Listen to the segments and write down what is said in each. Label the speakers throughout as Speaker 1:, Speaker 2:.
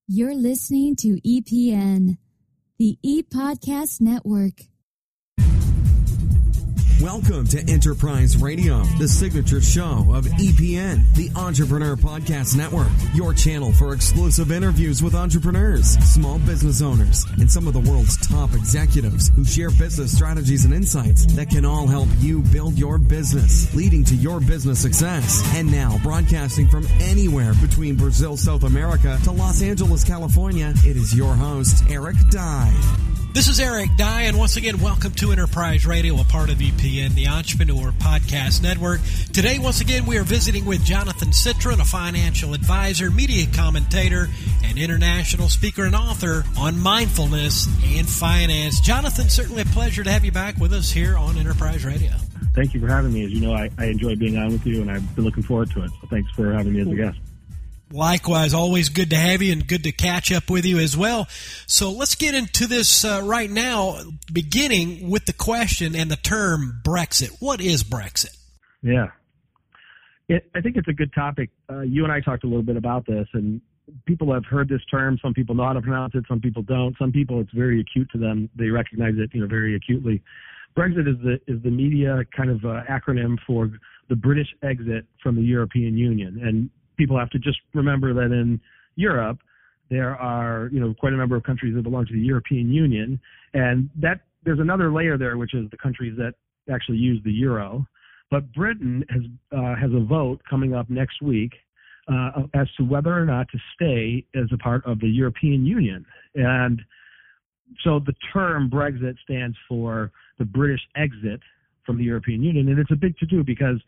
Speaker 1: You're listening to EPN, the ePodcast Network.
Speaker 2: Welcome to Enterprise Radio, the signature show of EPN, the Entrepreneur Podcast Network, your channel for exclusive interviews with entrepreneurs, small business owners, and some of the world's top executives who share business strategies and insights that can all help you build your business, leading to your business success. And now, broadcasting from anywhere between Brazil, South America to Los Angeles, California, it is your host, Eric Dye.
Speaker 3: This is Eric Dye, and once again, welcome to Enterprise Radio, a part of EPN, the Entrepreneur Podcast Network. Today, once again, we are visiting with Jonathan Citron, a financial advisor, media commentator, and international speaker and author on mindfulness and finance. Jonathan, certainly a pleasure to have you back with us here on Enterprise Radio.
Speaker 4: Thank you for having me. As you know, I enjoy being on with you, and I've been looking forward to it. So thanks for having me as a guest.
Speaker 3: Likewise, always good to have you and good to catch up with you as well. So let's get into this right now, beginning with the question and the term Brexit. What is Brexit?
Speaker 4: Yeah. I think it's a good topic. You and I talked a little bit about this, and people have heard this term. Some people know how to pronounce it. Some people don't. Some people, it's very acute to them. They recognize it, very acutely. Brexit is the media kind of acronym for the British exit from the European Union. And people have to just remember that in Europe, there are, quite a number of countries that belong to the European Union. And that there's another layer there, which is the countries that actually use the euro. But Britain has a vote coming up next week as to whether or not to stay as a part of the European Union. And so the term Brexit stands for the British exit from the European Union. And it's a big to-do because,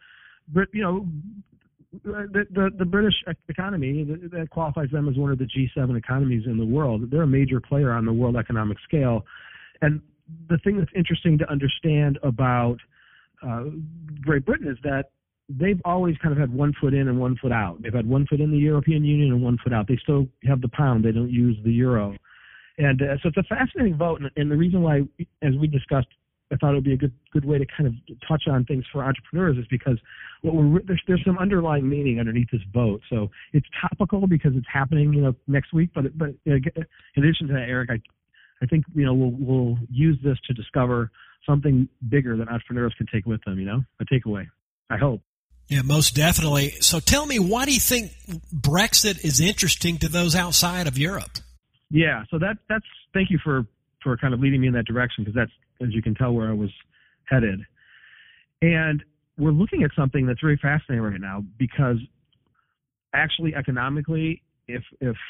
Speaker 4: the British economy, that qualifies them as one of the G7 economies in the world. They're a major player on the world economic scale. And the thing that's interesting to understand about Great Britain is that they've always kind of had one foot in and one foot out. They've had one foot in the European Union and one foot out. They still have the pound. They don't use the euro. And so it's a fascinating vote. And the reason why, as we discussed, I thought it would be a good way to kind of touch on things for entrepreneurs is because there's some underlying meaning underneath this vote. So it's topical because it's happening, next week. But in addition to that, Eric, I think we'll use this to discover something bigger that entrepreneurs can take with them. A takeaway. I hope.
Speaker 3: Yeah, most definitely. So tell me, why do you think Brexit is interesting to those outside of Europe?
Speaker 4: Yeah. So that's thank you for kind of leading me in that direction, because that's, as you can tell, where I was headed. And we're looking at something that's very fascinating right now, because actually economically, if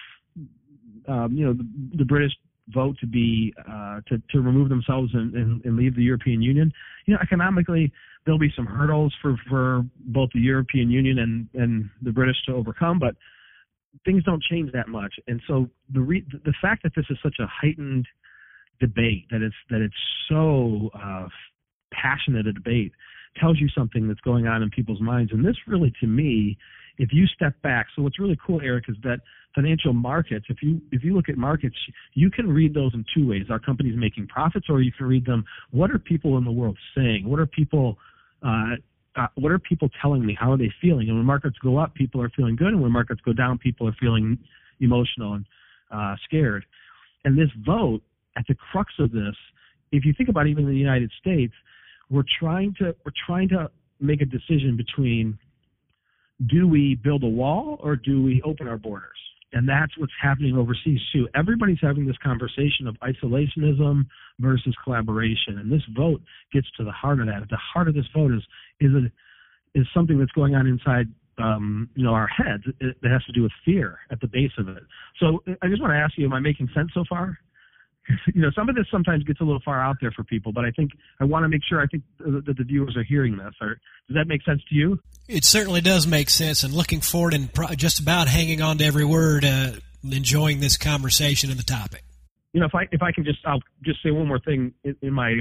Speaker 4: the British vote to be to remove themselves and leave the European Union, economically there'll be some hurdles for both the European Union and the British to overcome, but things don't change that much. And so the fact that this is such a heightened debate, that it's so passionate a debate, tells you something that's going on in people's minds. And this really, to me, if you step back, so what's really cool, Eric, is that financial markets, if you look at markets, you can read those in two ways. Are companies making profits, or you can read them, what are people in the world saying? What are people telling me? How are they feeling? And when markets go up, people are feeling good, and when markets go down, people are feeling emotional and scared. And this vote, at the crux of this, if you think about even in the United States, we're trying to make a decision between, do we build a wall or do we open our borders? And that's what's happening overseas too. Everybody's having this conversation of isolationism versus collaboration, and this vote gets to the heart of that. At the heart of this vote is something that's going on inside our heads. It has to do with fear at the base of it. So I just want to ask you, am I making sense so far? Some of this sometimes gets a little far out there for people, but I want to make sure that the viewers are hearing this. Does that make sense to you?
Speaker 3: It certainly does make sense, and looking forward and just about hanging on to every word, enjoying this conversation and the topic.
Speaker 4: If I can I'll just say one more thing in my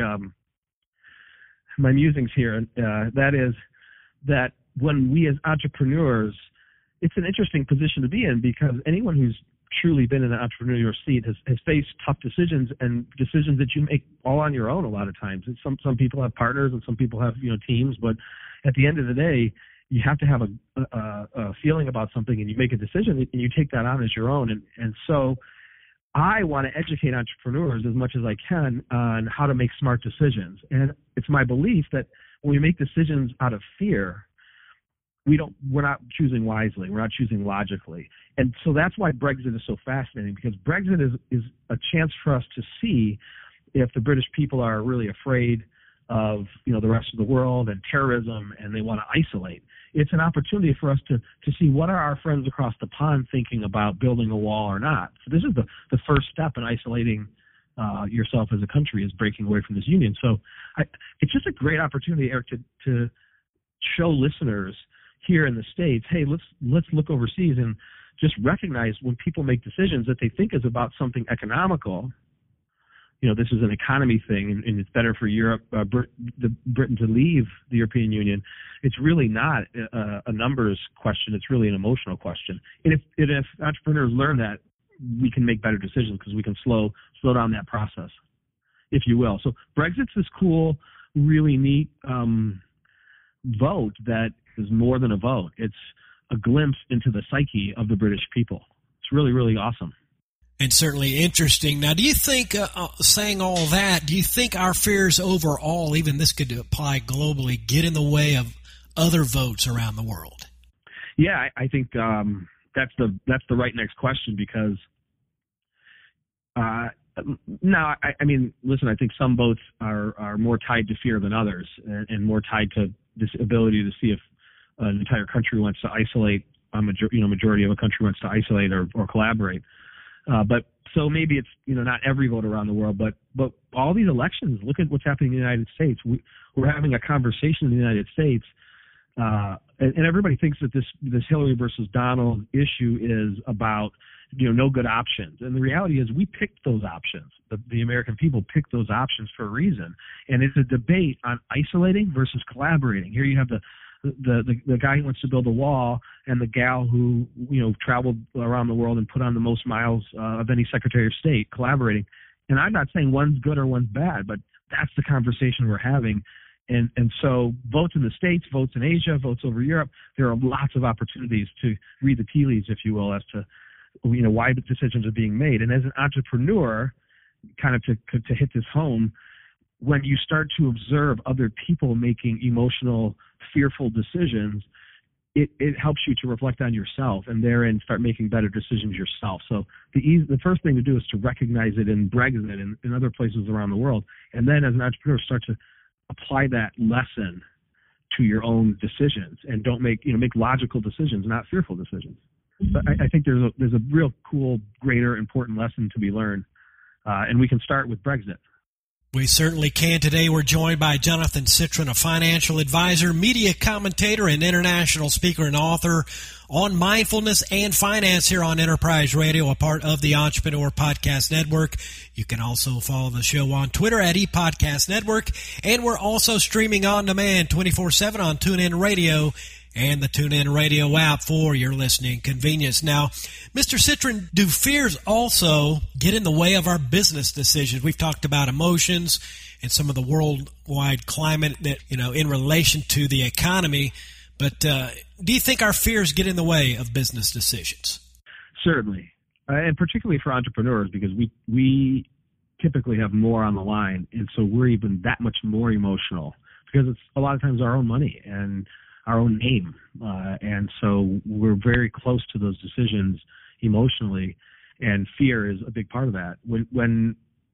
Speaker 4: my musings here, and that is that when we as entrepreneurs, it's an interesting position to be in, because anyone who's truly been in an entrepreneurial seat has faced tough decisions, and decisions that you make all on your own a lot of times. And some people have partners and some people have teams, but at the end of the day, you have to have a feeling about something, and you make a decision, and you take that on as your own. And so I want to educate entrepreneurs as much as I can on how to make smart decisions. And it's my belief that when we make decisions out of fear, we're not choosing wisely. We're not choosing logically. And so that's why Brexit is so fascinating, because Brexit is a chance for us to see if the British people are really afraid of, the rest of the world and terrorism, and they want to isolate. It's an opportunity for us to see what are our friends across the pond thinking about building a wall or not. So this is the first step in isolating yourself as a country, is breaking away from this union. So it's just a great opportunity, Eric, to show listeners here in the States, hey, let's look overseas and just recognize when people make decisions that they think is about something economical. This is an economy thing, and it's better for Europe, Britain to leave the European Union. It's really not a numbers question. It's really an emotional question. And if entrepreneurs learn that, we can make better decisions, because we can slow down that process, if you will. So Brexit's this cool, really neat vote that is more than a vote. It's a glimpse into the psyche of the British people. It's really, really awesome.
Speaker 3: And certainly interesting. Now, do you think, saying all that, do you think our fears overall, even this could apply globally, get in the way of other votes around the world?
Speaker 4: Yeah, I think that's the right next question, because now, I mean, listen, I think some votes are more tied to fear than others, and more tied to this ability to see if an entire country wants to isolate, majority of a country wants to isolate or collaborate. But so maybe it's, not every vote around the world, but all these elections, look at what's happening in the United States. We're having a conversation in the United States, and everybody thinks that this Hillary versus Donald issue is about, no good options. And the reality is we picked those options. The American people picked those options for a reason. And it's a debate on isolating versus collaborating. Here you have the guy who wants to build a wall, and the gal who traveled around the world and put on the most miles of any Secretary of State, collaborating. And I'm not saying one's good or one's bad, but that's the conversation we're having. And so votes in the States, votes in Asia, votes over Europe, there are lots of opportunities to read the tea leaves, if you will, as to why the decisions are being made. And as an entrepreneur, kind of to hit this home, when you start to observe other people making emotional, fearful decisions, it helps you to reflect on yourself, and therein start making better decisions yourself. So the first thing to do is to recognize it in Brexit and in other places around the world, and then as an entrepreneur start to apply that lesson to your own decisions, and don't make logical decisions, not fearful decisions. But I think there's a real cool, greater, important lesson to be learned, and we can start with Brexit.
Speaker 3: We certainly can. Today we're joined by Jonathan Citron, a financial advisor, media commentator, and international speaker and author on mindfulness and finance here on Enterprise Radio, a part of the Entrepreneur Podcast Network. You can also follow the show on Twitter at ePodcast Network, and we're also streaming on demand 24/7 on TuneIn Radio and the TuneIn Radio app for your listening convenience. Now, Mr. Citron, do fears also get in the way of our business decisions? We've talked about emotions and some of the worldwide climate that, in relation to the economy, but do you think our fears get in the way of business decisions?
Speaker 4: Certainly, and particularly for entrepreneurs, because we typically have more on the line, and so we're even that much more emotional, because it's a lot of times our own money and our own name, and so we're very close to those decisions emotionally, and fear is a big part of that. When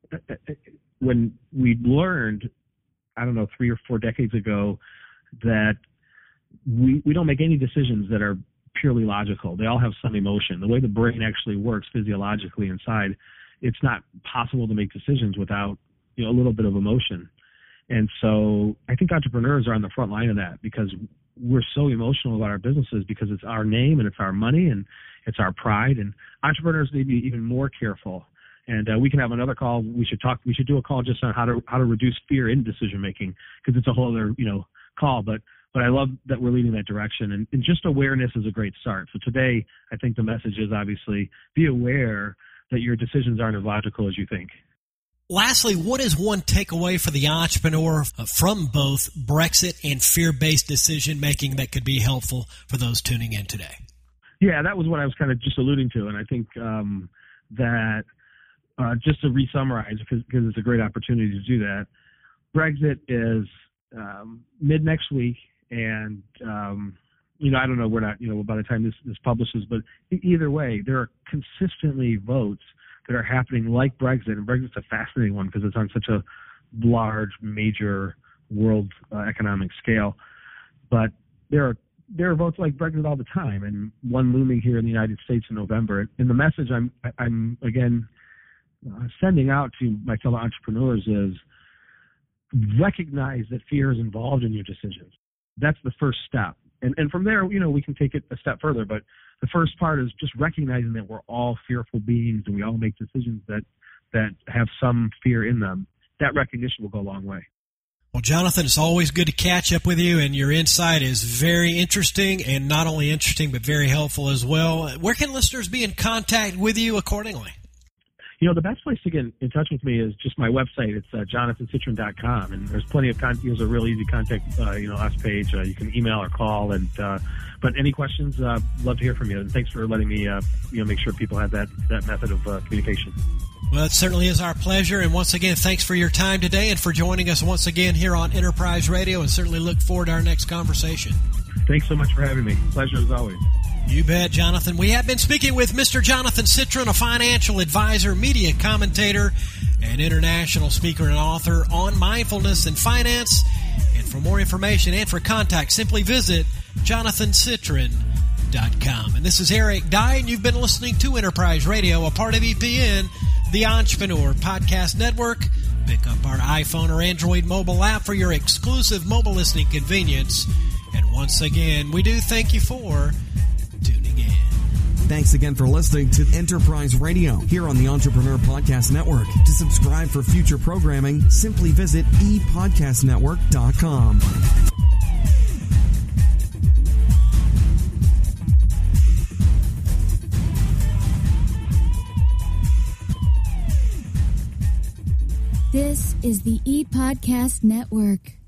Speaker 4: we learned, 3 or 4 decades ago, that we don't make any decisions that are purely logical. They all have some emotion. The way the brain actually works physiologically inside, it's not possible to make decisions without a little bit of emotion. And so I think entrepreneurs are on the front line of that, because we're so emotional about our businesses, because it's our name and it's our money and it's our pride. And entrepreneurs need to be even more careful. And we can have another call. We should do a call just on how to reduce fear in decision making, because it's a whole other call. But I love that we're leading that direction, and just awareness is a great start. So today, I think the message is obviously be aware that your decisions aren't as logical as you think.
Speaker 3: Lastly, what is one takeaway for the entrepreneur from both Brexit and fear-based decision-making that could be helpful for those tuning in today?
Speaker 4: Yeah, that was what I was kind of just alluding to. And I think that just to re-summarize, because it's a great opportunity to do that, Brexit is mid-next week. And, I don't know, we're not, by the time this publishes, but either way, there are consistently votes that are happening like Brexit. And Brexit's a fascinating one because it's on such a large, major world economic scale. But there are votes like Brexit all the time, and one looming here in the United States in November. And the message I'm again sending out to my fellow entrepreneurs is recognize that fear is involved in your decisions. That's the first step. And from there, we can take it a step further. But the first part is just recognizing that we're all fearful beings and we all make decisions that have some fear in them. That recognition will go a long way.
Speaker 3: Well, Jonathan, it's always good to catch up with you, and your insight is very interesting, and not only interesting, but very helpful as well. Where can listeners be in contact with you accordingly?
Speaker 4: The best place to get in touch with me is just my website. It's jonathancitron.com, and there's plenty of content. There's a real easy contact, us page. You can email or call, but any questions, love to hear from you. And thanks for letting me, make sure people have that method of communication.
Speaker 3: Well, it certainly is our pleasure. And once again, thanks for your time today and for joining us once again here on Enterprise Radio, and certainly look forward to our next conversation.
Speaker 4: Thanks so much for having me. Pleasure as always.
Speaker 3: You bet, Jonathan. We have been speaking with Mr. Jonathan Citron, a financial advisor, media commentator, and international speaker and author on mindfulness and finance. And for more information and for contact, simply visit jonathancitron.com. And this is Eric Dye, and you've been listening to Enterprise Radio, a part of EPN, the Entrepreneur Podcast Network. Pick up our iPhone or Android mobile app for your exclusive mobile listening convenience. And once again, we do thank you for tuning in.
Speaker 2: Thanks again for listening to Enterprise Radio here on the Entrepreneur Podcast Network. To subscribe for future programming, simply visit epodcastnetwork.com.
Speaker 1: This is the ePodcast Network.